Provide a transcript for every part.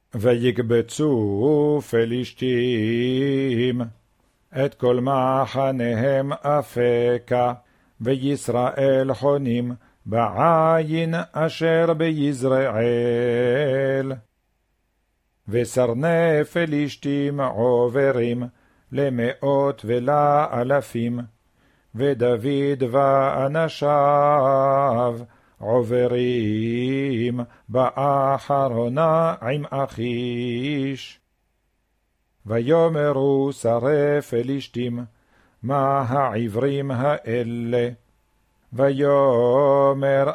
ויקבצו פלישתים את כל מחניהם אפקה, וישראל חונים בעין אשר ביזרעאל. וסרני פלישתים עוברים למאות ולאלפים, ודוד ואנשיו עוברים באחרונה עם אחיש. ויאמרו שרי פלישתים, מה העברים האלה? ויאמר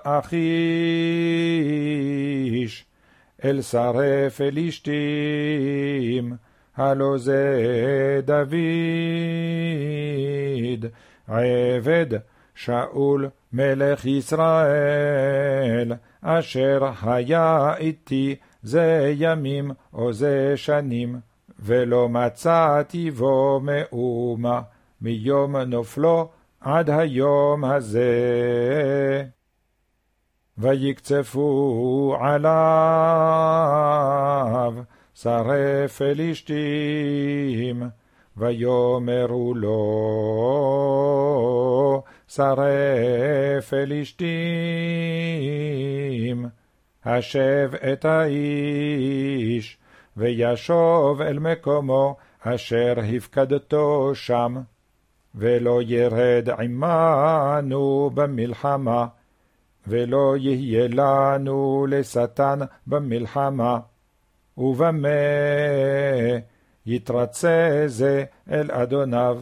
אחיש אל שרי פלישתים, הלא זה דוד עבד שאול מלך ישראל, אשר היה איתי זה ימים או זה שנים, ולא מצאתי בו מאומה מיום נופלו עד היום הזה. ויקצפו עליו שרי פלישתים, ויאמרו לו שרי פלישתים, השב את האיש, וישוב אל מקומו אשר הפקדתו שם, ולא ירד עמנו במלחמה, ולא יהיה לנו לשטן במלחמה. ובמה יתרצה זה אל אדוניו,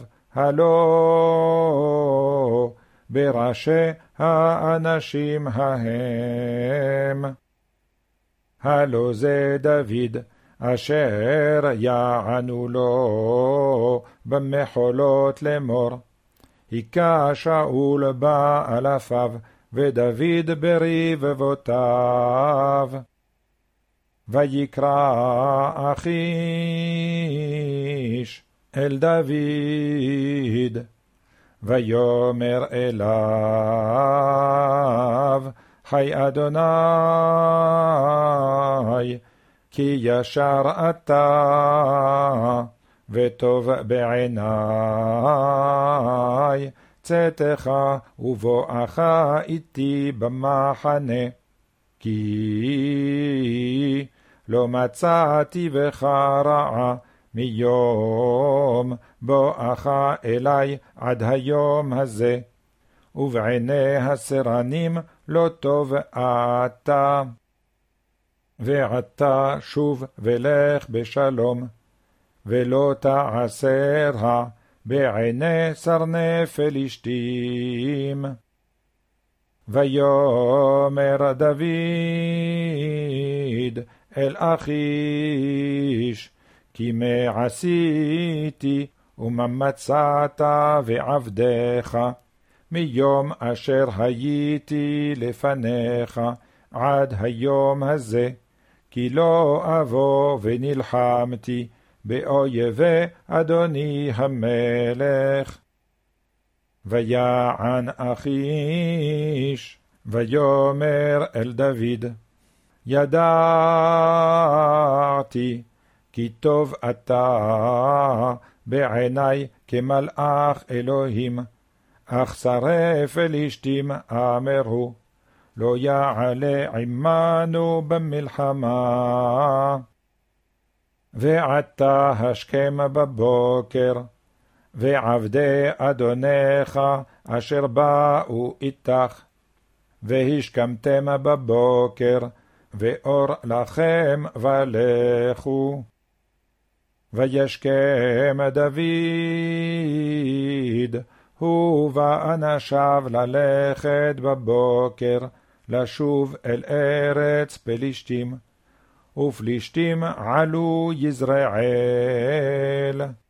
הלא בראשי האנשים ההם. הלא זה דוד אשר יענו לו במחולות לאמור, היכה שאול באלפיו, ודוד ברבבותיו. ויקרא אחיש אל דוד, ויאמר אליו, חי אדוני, כי ישר אתה, וטוב בעיני, צאתך ובואך איתי במחנה, כי לא מצאתי בך רעה מיום בואך אלי עד היום הזה, ובעיני הסרנים לא טוב אתה. ועתה שוב ולך בשלום, ולא תעשה רע בעיני סרני פלישתים. ויאמר דוד אל אחיש, כי מה עשיתי ומה מצאת ועבדך מיום אשר הייתי לפניך עד היום הזה, כי לא אבוא ונלחמתי באויבי אדוני המלך. ויען אחיש ויאמר אל דוד, ידעתי כי טוב אתה בעיני כמלאך אלוהים, אך שרי פלישתים אמרו, לא יעלה עמנו במלחמה. ועתה השכם בבוקר, ועבדי אדונך אשר באו איתך, והשכמתם בבוקר, ואור לכם ולכו. וישכם דוד הוא ואנשיו ללכת בבוקר, לשוב אל ארץ פלישתים, ופלישתים עלו יזרעאל.